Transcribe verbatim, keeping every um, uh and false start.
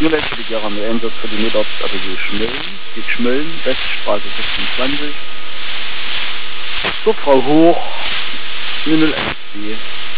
Nur letzte die Jahre Einsatz für die Mitarbeiter, also die Schmöllen, die Schmöllen, Weststraße sechsundzwanzig. So, Frau Hoch, null eins B.